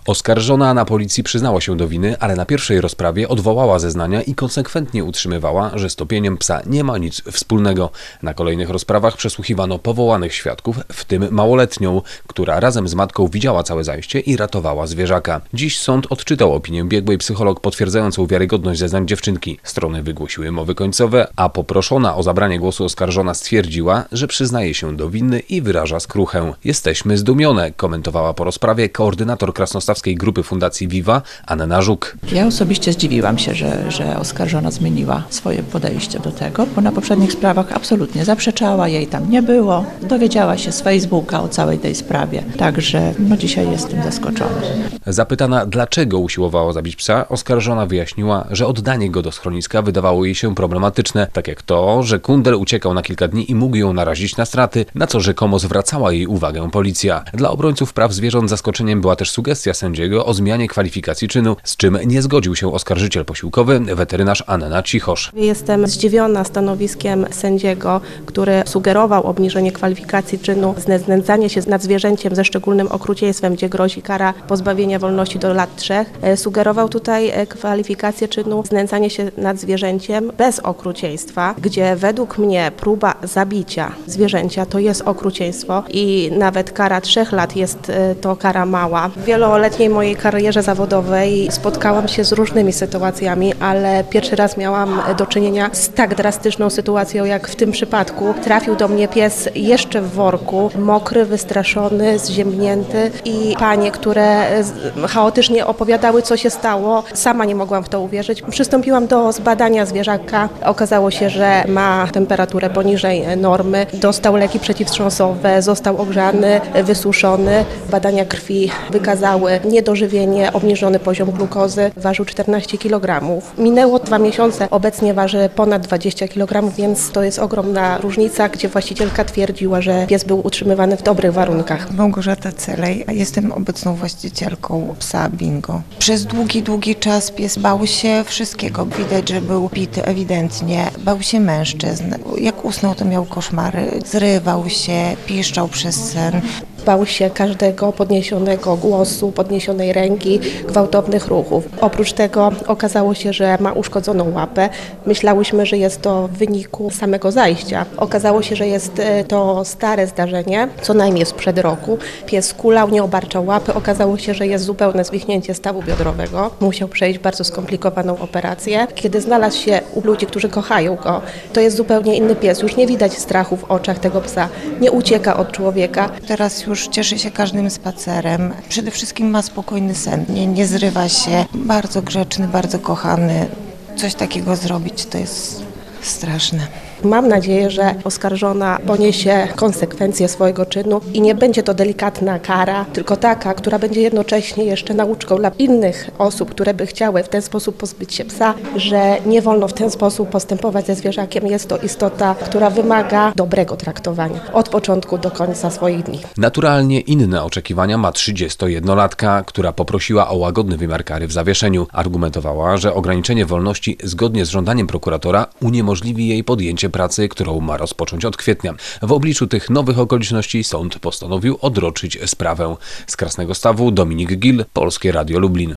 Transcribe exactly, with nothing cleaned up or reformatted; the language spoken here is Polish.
Oskarżona na policji przyznała się do winy, ale na pierwszej rozprawie odwołała zeznania i konsekwentnie utrzymywała, że z topieniem psa nie ma nic wspólnego. Na kolejnych rozprawach przesłuchiwano powołanych świadków, w tym małoletnią, która razem z matką widziała całe zajście i ratowała zwierzaka. Dziś sąd odczytał opinię biegłej psycholog potwierdzającą wiarygodność zeznań dziewczynki. Strony wygłosiły mowy końcowe, a poproszona o zabranie głosu oskarżona stwierdziła, że przyznaje się do winy i wyraża skruchę. Jesteśmy zdumione, komentowała po rozprawie koordynator krasnostawskiej grupy Fundacji Viva Anna Żuk. Ja osobiście zdziwiłam się, że, że oskarżona zmieniła swoje podejście do tego, bo na poprzednich sprawach absolutnie zaprzeczała, jej tam nie było. Dowiedziała się z Facebooka o całej tej sprawie, także no dzisiaj jestem zaskoczona. Zapytana, dlaczego usiłowała zabić psa, oskarżona wyjaśniła, że oddanie go do schroniska wydawało jej się problematyczne, tak jak to, że kundel uciekał na kilka dni i mógł ją narazić na straty, na co rzekomo zwracała jej uwagę policja. Dla obrońców praw zwierząt zaskoczeniem była też sugestia sędziego o zmianie kwalifikacji czynu, z czym nie zgodził się oskarżyciel posiłkowy, weterynarz Anna Cichosz. Jestem zdziwiona stanowiskiem sędziego, który sugerował obniżenie kwalifikacji czynu znęcanie się nad zwierzęciem ze szczególnym okrucieństwem, gdzie grozi kara pozbawienia wolności do lat trzech. Sugerował tutaj kwalifikację czynu znęcanie się nad zwierzęciem bez okrucieństwa, gdzie według mnie próba zabicia zwierzęcia to jest okrucieństwo i nawet kara trzech lat jest to kara mała. W wieloletniej mojej karierze zawodowej spotkałam się z różnymi sytuacjami, ale pierwszy raz miałam do czynienia z tak drastyczną sytuacją jak w tym przypadku. Trafił do mnie pies jeszcze w worku, mokry, wystraszony, zziębnięty i panie, które chaotycznie opowiadały, co się stało. Sama nie mogłam w to uwierzyć. Przystąpiłam do zbadania zwierzaka. Okazało się, że ma temperaturę poniżej normy. Dostał leki przeciwwstrząsowe, został ogrzany, wysuszony. Badania krwi wykazały niedożywienie, obniżony poziom glukozy. Ważył czternaście kilogramów. Minęło dwa miesiące, obecnie waży ponad dwadzieścia kilogramów, więc to jest ogromna różnica, gdzie właścicielka twierdziła, że pies był utrzymywany w dobrych warunkach. Małgorzata Celej, jestem obecną właścicielką psa Bingo. Przez długi, długi czas pies bał się wszystkiego. Widać, że był bity ewidentnie. Bał się mężczyzn. Jak usnął, to miał koszmary. Zrywał się, piszczał przez sen. Bał się każdego podniesionego głosu, podniesionej ręki, gwałtownych ruchów. Oprócz tego okazało się, że ma uszkodzoną łapę. Myślałyśmy, że jest to w wyniku samego zajścia. Okazało się, że jest to stare zdarzenie, co najmniej sprzed roku. Pies kulał, nie obarczał łapy. Okazało się, że jest zupełne zwichnięcie stawu biodrowego. Musiał przejść bardzo skomplikowaną operację. Kiedy znalazł się u ludzi, którzy kochają go, to jest zupełnie inny pies. Już nie widać strachu w oczach tego psa. Nie ucieka od człowieka. Teraz już cieszy się każdym spacerem. Przede wszystkim ma spokojny sen. Nie, nie zrywa się. Bardzo grzeczny, bardzo kochany. Coś takiego zrobić to jest straszne. Mam nadzieję, że oskarżona poniesie konsekwencje swojego czynu i nie będzie to delikatna kara, tylko taka, która będzie jednocześnie jeszcze nauczką dla innych osób, które by chciały w ten sposób pozbyć się psa, że nie wolno w ten sposób postępować ze zwierzakiem. Jest to istota, która wymaga dobrego traktowania od początku do końca swoich dni. Naturalnie inne oczekiwania ma trzydziestojednolatka, która poprosiła o łagodny wymiar kary w zawieszeniu. Argumentowała, że ograniczenie wolności zgodnie z żądaniem prokuratora uniemożliwi jej podjęcie pracy, którą ma rozpocząć od kwietnia. W obliczu tych nowych okoliczności sąd postanowił odroczyć sprawę. Z Krasnego Stawu Dominik Gil, Polskie Radio Lublin.